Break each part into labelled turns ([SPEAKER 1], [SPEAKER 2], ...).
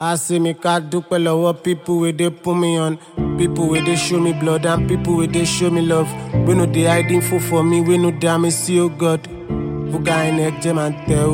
[SPEAKER 1] I see me cat dúpẹ́ lọ́wọ́ people wey dey put me on, people wey dey show me blood and people wey dey show me love. We no dey hide info for me, we no dey me see oh God. Buga inek jam and tell.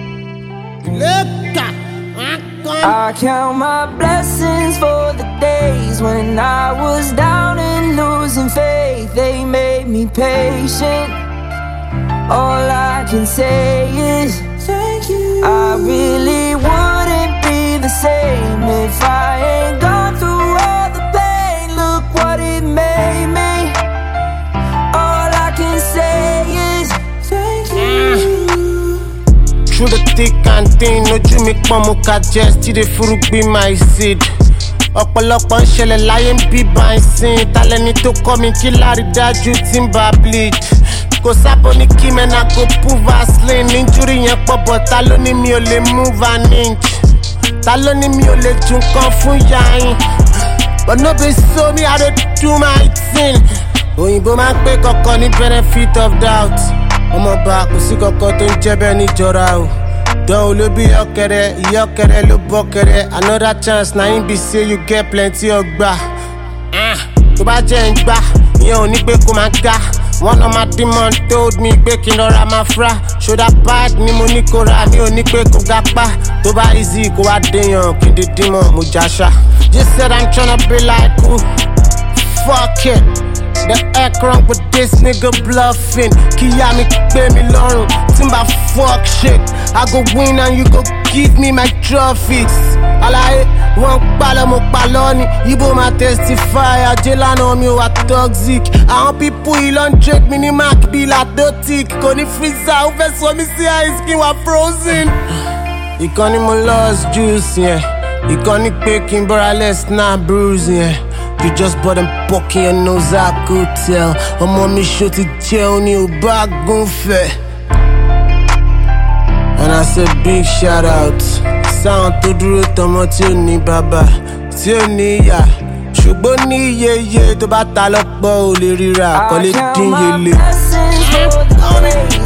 [SPEAKER 2] I count my blessings for the days when I was down and losing faith. They made me patient. All I can say is thank you. I really wouldn't be the same if I ain't gone through all the pain. Look what it made me. All I can say is thank you.
[SPEAKER 1] Through the thick and thin, ojú mi pọ́n mo ka jẹ́ still furugbin my seed. Ọ̀pọ̀lọpọ̀ ń ṣẹlẹ̀ láyé ń bí bá ń sìn. Talẹ́ni tó kọ́ mi kí lárí dájú tí ń bá bleed. Kò sábò ní kí mẹ́nà go pull Vaseline. Injury yẹn pọ̀ bọ̀ ta ló ní mi ò lè move an inch. Ta ló ní mi ò lè ju nǹkan fún yàyín. But no be so me I dey do my thing. Òyìnbó máa ń pè kọ̀ọ̀kan ní benefit of doubt. Ọmọọba kò sí kankan tó ń jẹ́ bẹ́ẹ̀ níjọra o. Dán o ló bí ọ̀kẹ́rẹ́, ìyọ́kẹ́rẹ́ ló bọ́kẹ́rẹ́. Another chance na him be say you get plenty ọgbà. Tó bá jẹ́ ń gbà, ìyẹn ò ní pé kó máa ga. One of my demons told me pé kí n rọra máa fra. Ṣọ́dá bad ni mo ní kó ra, mi ò ní pé kó ga pa. Tó bá easy kó wá déyàn, kí n dé dímọ̀ mo jáṣá. You said I'm tryna be like who? Fuck it. The heck wrong with this nigga bluffing. Kíyà mi pé mi lọ́rùn, tí n bá fuck shit. I go win and you go give me my trophies. Àlàyé wọ́n palọ̀ mo palọ̀ ni. Ibo ma testify, ajé lánàá mi ò wá toxic. Àwọn people yìí ló ń drink mi ní Mac bí latotic. Kò ní freezer, ó fẹ́ sọ mí sí ice cream wá frozen. Ìkànnì mo lost juice yẹn. Ìkànnì pé kí n bọ́ra less náà bruise yẹn. You just bought them poking your nose, I could tell. Ọmọ mi ṣó ti jẹun ní ò bá gúnfẹ̀. And I said big shout out. Sáwọn tó dúró tọmọ tí ò ní bàbá, tí ò ní ìyá. Ṣùgbọ́n ní iyeye tó bá ta lọ́pọ̀ ò lè ríra, kò lè dín yẹlé.